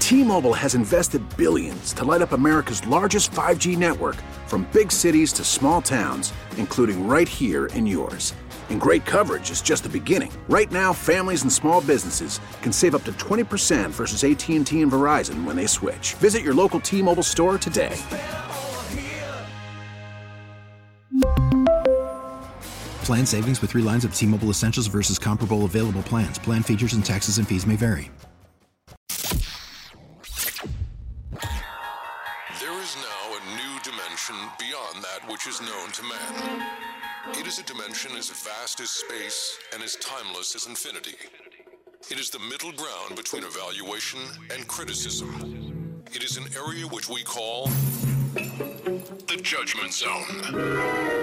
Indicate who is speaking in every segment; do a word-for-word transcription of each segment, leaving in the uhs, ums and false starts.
Speaker 1: T-Mobile has invested billions to light up America's largest five G network, from big cities to small towns, including right here in yours. And great coverage is just the beginning. Right now, families and small businesses can save up to twenty percent versus A T and T and Verizon when they switch. Visit your local T-Mobile store today.
Speaker 2: Plan savings with three lines of T-Mobile Essentials versus comparable available plans. Plan features and taxes and fees may vary.
Speaker 3: There is now a new dimension beyond that which is known to man. It is a dimension as vast as space and as timeless as infinity. It is the middle ground between evaluation and criticism. It is an area which we call the Judgment Zone.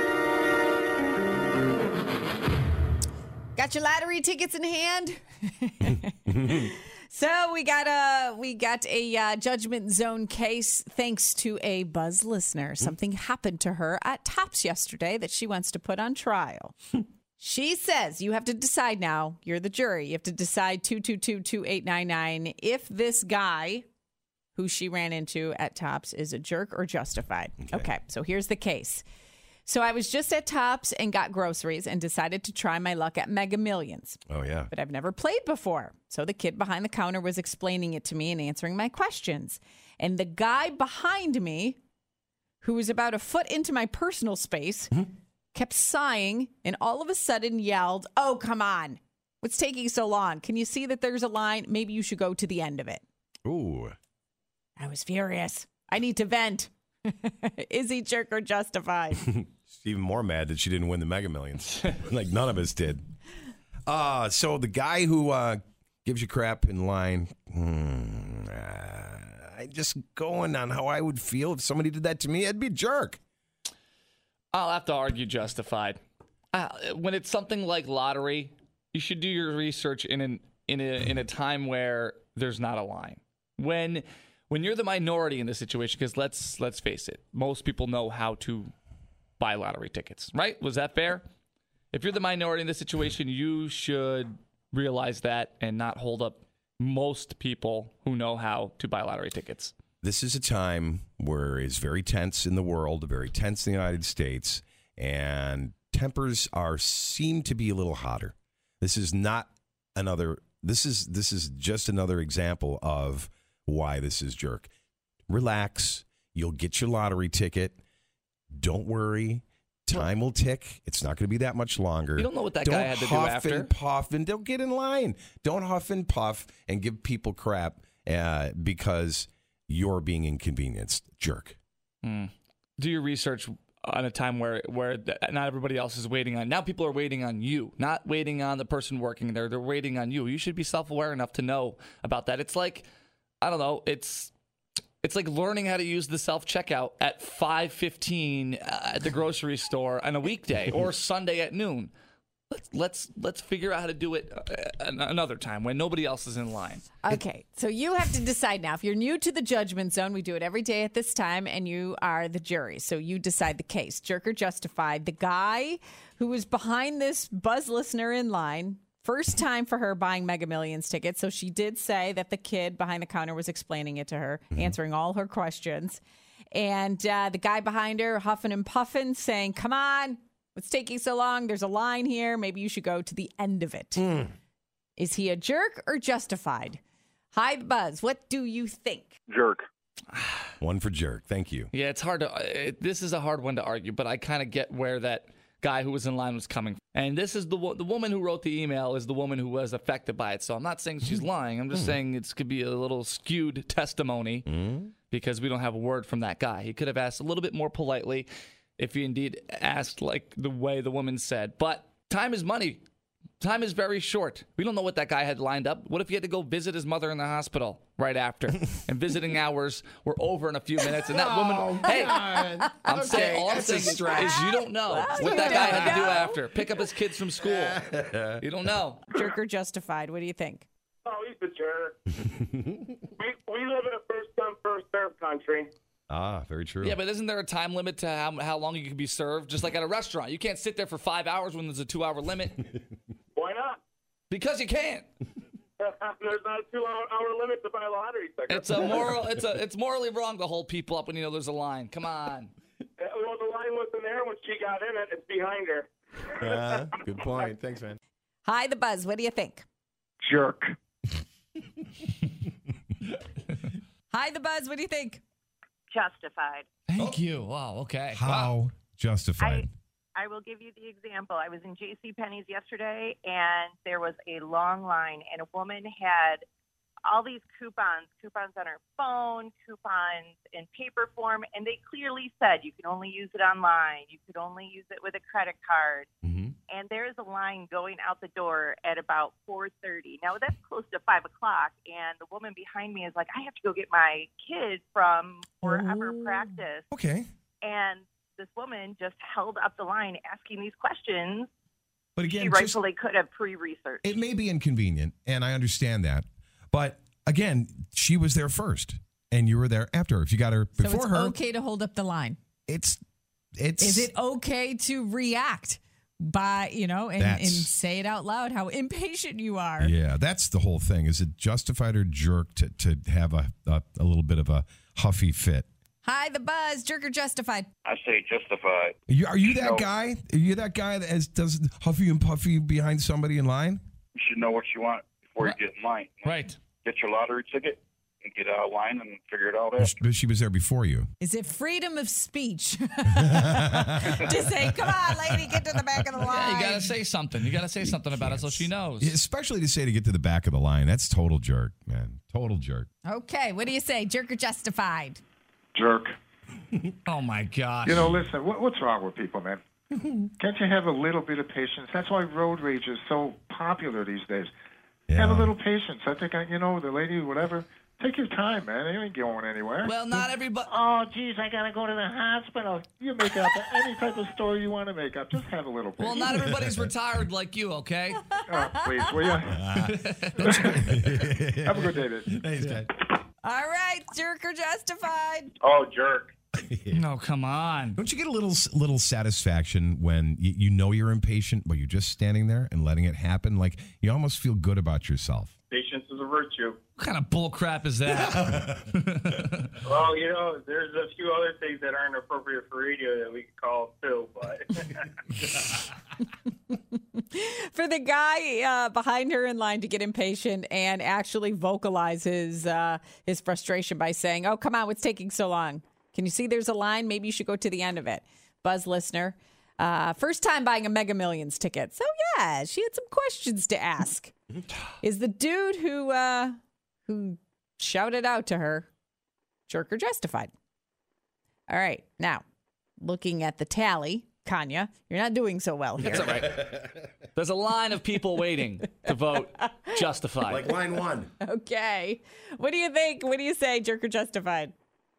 Speaker 4: Got your lottery tickets in hand? So we got a we got a uh, Judgment Zone case thanks to a Buzz listener. Something happened to her at Tops yesterday that she wants to put on trial. She says you have to decide now. You're the jury. You have to decide two two two, two eight nine nine if this guy who she ran into at Tops is a jerk or justified. Okay, okay, so here's the case. So I was just at Tops and got groceries and decided to try my luck at Mega Millions.
Speaker 5: Oh, yeah.
Speaker 4: But I've never played before. So the kid behind the counter was explaining it to me and answering my questions. And the guy behind me, who was about a foot into my personal space, mm-hmm. kept sighing and all of a sudden yelled, "Oh, come on. What's taking so long? Can you see that there's a line? Maybe you should go to the end of it."
Speaker 5: Ooh.
Speaker 4: I was furious. I need to vent. Is he jerk or justified?
Speaker 5: She's even more mad that she didn't win the Mega Millions. Like none of us did. Uh, so the guy who uh, gives you crap in line, hmm, uh, I just going on how I would feel if somebody did that to me. I'd be a jerk.
Speaker 6: I'll have to argue justified. Uh, when it's something like lottery, you should do your research in an in a in a time where there's not a line. When when you're the minority in this situation, because let's let's face it, most people know how to buy lottery tickets, right? Was that fair? If you're the minority in this situation, you should realize that and not hold up most people who know how to buy lottery tickets.
Speaker 5: This is a time where it's very tense in the world, very tense in the United States, and tempers are seem to be a little hotter. This is not another. This is this is just another example of why this is jerk. Relax. You'll get your lottery ticket. Don't worry. Time will tick. It's not going to be that much longer.
Speaker 6: You don't know what that
Speaker 5: don't
Speaker 6: guy had to do after.
Speaker 5: Don't huff and puff and don't get in line. Don't huff and puff and give people crap uh, because you're being inconvenienced. Jerk.
Speaker 6: Mm. Do your research on a time where where not everybody else is waiting on. Now people are waiting on you, not waiting on the person working there. They're waiting on you. You should be self-aware enough to know about that. It's like, I don't know, it's it's like learning how to use the self-checkout at five fifteen at the grocery store on a weekday or Sunday at noon. Let's let's let's figure out how to do it another time when nobody else is in line.
Speaker 4: Okay, so you have to decide now. If you're new to the Judgment Zone, we do it every day at this time, and you are the jury. So you decide the case, jerk or justified. The guy who was behind this Buzz listener in line, first time for her buying Mega Millions tickets. So she did say that the kid behind the counter was explaining it to her, mm-hmm. answering all her questions. And uh, the guy behind her, huffing and puffing, saying, "Come on. What's taking so long? There's a line here. Maybe you should go to the end of it." Mm. Is he a jerk or justified? Hi, Buzz. What do you think?
Speaker 7: Jerk.
Speaker 5: One for jerk. Thank you.
Speaker 6: Yeah, it's hard to. It, this is a hard one to argue, but I kind of get where that guy who was in line was coming from. And this is the the woman who wrote the email is the woman who was affected by it. So I'm not saying she's lying. I'm just mm. saying it could be a little skewed testimony mm. because we don't have a word from that guy. He could have asked a little bit more politely if he indeed asked like the way the woman said. But time is money. Time is very short. We don't know what that guy had lined up. What if he had to go visit his mother in the hospital right after? And visiting hours were over in a few minutes. And that
Speaker 8: oh,
Speaker 6: woman, hey,
Speaker 8: God.
Speaker 6: I'm
Speaker 8: okay,
Speaker 6: saying, all I'm saying is, is you don't know well, what that guy had to do after. Pick up his kids from school. You don't know.
Speaker 4: Jerk or justified? What do you think?
Speaker 7: Oh, he's a jerk. we, we live in a first come, first served country.
Speaker 5: Ah, very true.
Speaker 6: Yeah, but isn't there a time limit to how, how long you can be served? Just like at a restaurant. You can't sit there for five hours when there's a two-hour limit.
Speaker 7: Why not?
Speaker 6: Because you can't.
Speaker 7: Uh, There's not a two-hour limit to buy lottery tickets.
Speaker 6: It's a moral. It's a. It's morally wrong to hold people up when you know there's a line. Come on.
Speaker 7: Well, the line wasn't there when she got in it. It's behind her.
Speaker 5: Uh, good point. Thanks, man.
Speaker 4: Hi, the Buzz. What do you think?
Speaker 7: Jerk.
Speaker 4: Hi, the Buzz. What do you think?
Speaker 8: Justified.
Speaker 6: Thank you. Wow. Okay.
Speaker 5: How
Speaker 6: Wow.
Speaker 5: justified?
Speaker 8: I, I will give you the example. I was in JCPenney's yesterday, and there was a long line, and a woman had all these coupons, coupons on her phone, coupons in paper form, and they clearly said you can only use it online. You could only use it with a credit card.
Speaker 5: Mm-hmm.
Speaker 8: And there's a line going out the door at about four thirty. Now, that's close to five o'clock, and the woman behind me is like, I have to go get my kid from wherever
Speaker 4: Oh.
Speaker 8: practice.
Speaker 5: Okay.
Speaker 8: And this woman just held up the line asking these questions.
Speaker 5: But
Speaker 8: She
Speaker 5: again, just,
Speaker 8: rightfully could have pre-researched.
Speaker 5: it may be inconvenient, and I understand that. But again, she was there first, and you were there after her. If you got her
Speaker 4: So
Speaker 5: before
Speaker 4: it's
Speaker 5: her,
Speaker 4: okay to hold up the line.
Speaker 5: it's it's
Speaker 4: Is it okay to react by, you know, and, and
Speaker 5: That's-
Speaker 4: say it out loud how impatient you are?
Speaker 5: Yeah, that's the whole thing. Is it justified or jerk to, to have a, a a little bit of a huffy fit?
Speaker 4: Hi, the Buzz. Jerk or justified?
Speaker 7: I say justified.
Speaker 5: Are you, are you that
Speaker 7: No.
Speaker 5: guy? Are you that guy that has, does huffy and puffy behind somebody in line?
Speaker 7: You should know what you want before you get in line.
Speaker 6: Right.
Speaker 7: Get your lottery ticket and get out of line and figure it out out.
Speaker 5: But she was there before you.
Speaker 4: Is it freedom of speech to say, come on, lady, get to the back of the line?
Speaker 6: Yeah, you gotta say something. You gotta say something about it so she knows.
Speaker 5: Especially to say to get to the back of the line. That's total jerk, man. Total jerk.
Speaker 4: Okay, what do you say? Jerk or justified?
Speaker 7: Jerk.
Speaker 6: Oh my gosh.
Speaker 9: You know, listen, what, what's wrong with people, man? Can't you have a little bit of patience? That's why road rage is so popular these days. Have a
Speaker 5: Yeah.
Speaker 9: little patience. I think, I, you know, the lady, whatever, take your time, man. You ain't going anywhere.
Speaker 6: Well, not everybody.
Speaker 9: Oh, geez, I got to go to the hospital. You make up any type of story you want to make up. Just have a little patience.
Speaker 6: Well, not everybody's retired like you. Okay.
Speaker 9: Oh, please, will you? Have a good day, dude.
Speaker 5: Thanks, guys.
Speaker 4: All right, jerk or justified?
Speaker 7: Oh, jerk.
Speaker 6: No, come on.
Speaker 5: Don't you get a little little satisfaction when you, you know you're impatient, but you're just standing there and letting it happen? Like you almost feel good about yourself.
Speaker 7: Patience is a virtue.
Speaker 6: What kind of bull crap is that?
Speaker 7: Well, you know, there's a few other things that aren't appropriate for radio that we could call too, but
Speaker 4: For the guy uh, behind her in line to get impatient and actually vocalize his uh, his frustration by saying, "Oh, come on, what's taking so long? Can you see there's a line? Maybe you should go to the end of it." Buzz listener, uh, first time buying a Mega Millions ticket. So yeah, she had some questions to ask. Is the dude who uh, who shouted out to her jerk or justified? All right, now looking at the tally, Kanya, you're not doing so well here.
Speaker 6: It's all right. There's a line of people waiting to vote justified.
Speaker 5: line one.
Speaker 4: Okay. What do you think? What do you say, jerk or justified?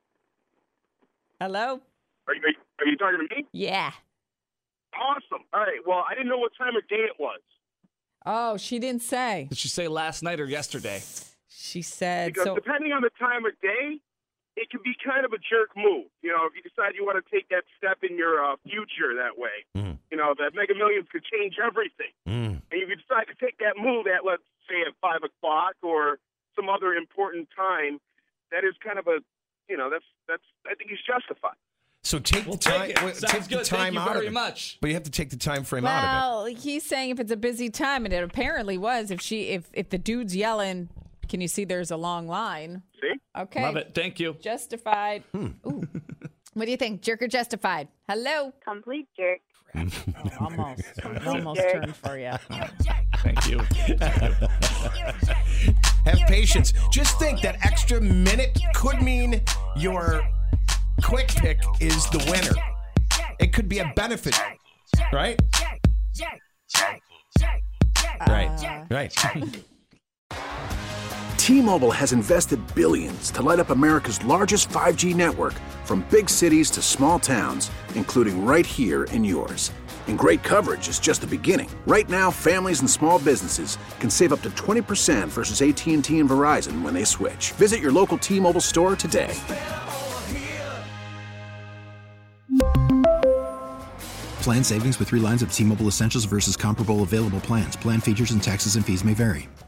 Speaker 4: Hello?
Speaker 7: are you, are you talking to me?
Speaker 4: Yeah.
Speaker 7: Awesome. All right. Well, I didn't know what time of day it was.
Speaker 4: Oh, she didn't say.
Speaker 6: Did she say last night or yesterday?
Speaker 4: She said
Speaker 7: Because
Speaker 4: so.
Speaker 7: depending on the time of day, it can be kind of a jerk move. You know, if you decide you want to take that step in your uh, future that way,
Speaker 5: Mm.
Speaker 7: you know, that Mega Millions could change everything.
Speaker 5: Mm.
Speaker 7: And you could decide to take that move at, let's say, at five o'clock or some other important time. That is kind of a, you know, that's, that's, I think he's justified.
Speaker 5: So take
Speaker 6: We'll
Speaker 5: the time.
Speaker 6: take it.
Speaker 5: wait,
Speaker 6: Sounds
Speaker 5: take
Speaker 6: good.
Speaker 5: the time
Speaker 6: Thank you
Speaker 5: out
Speaker 6: very
Speaker 5: of it.
Speaker 6: much.
Speaker 5: But you have to take the time frame out of
Speaker 4: Well, he's saying if it's a busy time, and it apparently was. If she, if if the dude's yelling, can you see there's a long line?
Speaker 7: See?
Speaker 4: Okay.
Speaker 6: Love it. Thank you.
Speaker 4: Justified.
Speaker 5: Hmm.
Speaker 4: Ooh. What do you think, jerk or justified? Hello.
Speaker 8: Complete jerk.
Speaker 4: Oh, almost, almost
Speaker 8: jerk.
Speaker 4: turned for you.
Speaker 6: Thank you.
Speaker 5: it. Have patience. Just think that extra minute could mean your quick pick is the winner. It could be a benefit, right? Right. Right.
Speaker 1: T-Mobile has invested billions to light up America's largest five G network, from big cities to small towns, including right here in yours. And great coverage is just the beginning. Right now, families and small businesses can save up to twenty percent versus A T and T and Verizon when they switch. Visit your local T-Mobile store today.
Speaker 2: Plan savings with three lines of T-Mobile Essentials versus comparable available plans. Plan features and taxes and fees may vary.